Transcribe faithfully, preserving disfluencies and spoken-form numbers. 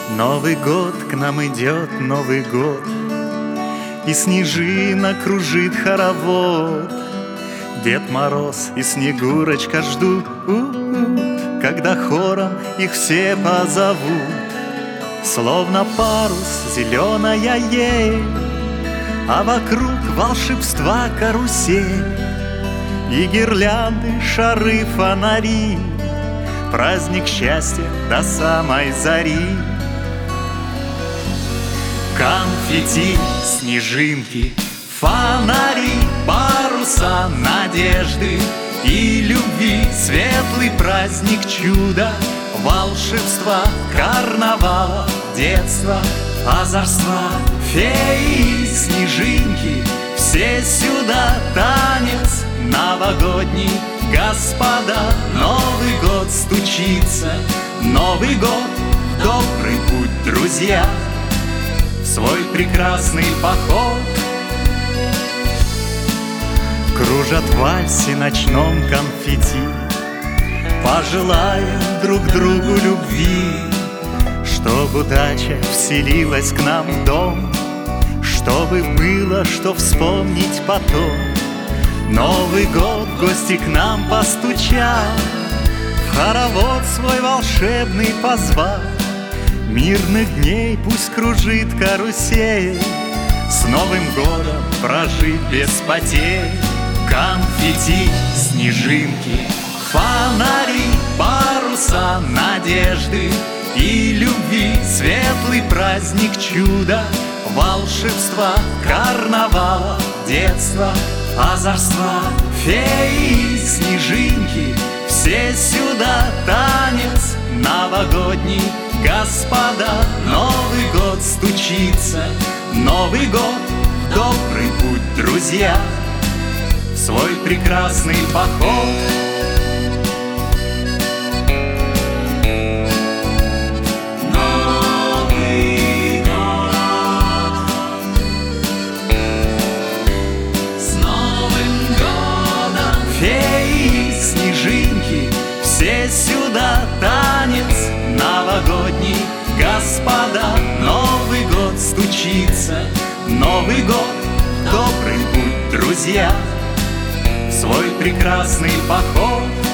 Новый год к нам идет, Новый год, и снежинок кружит хоровод. Дед Мороз и Снегурочка ждут, когда хором их все позовут. Словно парус зеленая ель, а вокруг волшебства карусель. И гирлянды, шары, фонари, праздник счастья до самой зари. Конфетти, снежинки, фонари, паруса надежды и любви. Светлый праздник чуда, волшебства, карнавала, детства, озорства. Феи, снежинки, все сюда, танец новогодний, господа. Новый год стучится, Новый год, добрый путь, друзья, в свой прекрасный поход. Кружат в вальсе ночном конфетти, пожелаем друг другу любви, чтоб удача вселилась к нам в дом, чтобы было что вспомнить потом. Новый год в гости к нам постучал, в хоровод свой волшебный позвал. Мирных дней пусть кружит карусель, с Новым годом прожить без потерь. Конфетти, снежинки, фонари, паруса надежды и любви. Светлый праздник чуда, волшебства, карнавала, детства, озорства. Феи, снежинки, все сюда, танец новогодний, господа. Новый год стучится, Новый год, добрый путь, друзья, в свой прекрасный поход. Феи, снежинки, все сюда, танец новогодний, господа. Новый год стучится, Новый год, добрый путь, друзья, в свой прекрасный поход.